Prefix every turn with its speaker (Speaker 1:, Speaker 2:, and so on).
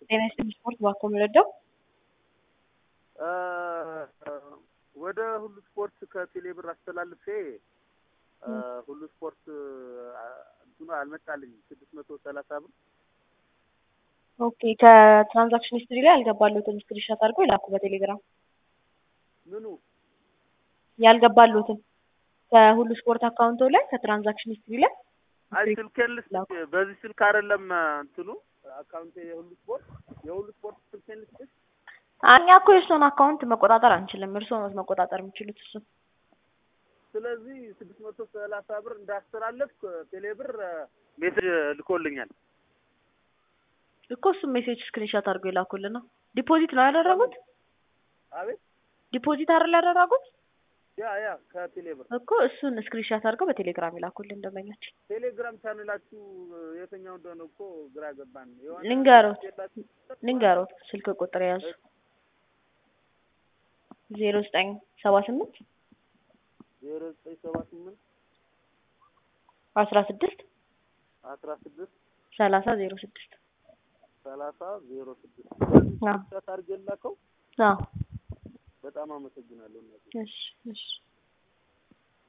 Speaker 1: ጤናስ ስፖርት ባኮ መረዳው
Speaker 2: ወደ ሁሉ ስፖርት ከቴሌብር አስተላልፌ ሁሉ ስፖርት እንትኑ አልመጣልኝ 630 ብር።
Speaker 1: ኦኬ ከትራንዛክሽን ሂስትሪ ላይ ያልገባሉትን ስክሪንሾት አድርገው ይላኩ በቴሌግራም።
Speaker 2: ምኑ
Speaker 1: ያልገባሉትን ከሁሉ ስፖርት አካውንቶ ላይ ከትራንዛክሽን ሂስትሪ ላይ
Speaker 2: አይ ስልኬን ልስጥ በዚህ ስልክ አይደለም እንትኑ አካውንቴ የሁሉ ስፖርት ስልኬን ልስጥ።
Speaker 1: እኛ እኮ የእሱን አካውንት መቆጣጠር አንችልም፣ እርስዎ ነው መቆጣጠር የሚችሉት እሱ።
Speaker 2: ስለዚህ 630 ብር እንዳስተላለፍ ቴሌብር ሜሴጅ ልኮልኛል
Speaker 1: እኮ እሱ ሜሴጅ ስክሪንሾት አድርገው ይላኩልና። ዲፖዚት ነው ያደረጉት?
Speaker 2: አቤት
Speaker 1: ዲፖዚት አይደል ያደረጉት?
Speaker 2: ያ ከቴሌብር
Speaker 1: እኮ እሱን ስክሪንሾት አድርገው በቴሌግራም ይላኩልን እንደመኛች።
Speaker 2: ቴሌግራም ቻናላችሁ የትኛው እንደሆነ እኮ ግራ ገባን።
Speaker 1: ልንገሮት ስልክ ቁጥር ያዙ 0978
Speaker 2: 0978
Speaker 1: 16 30 06
Speaker 2: ታርጌላከው። በጣም አመሰግናለሁ።
Speaker 1: እሺ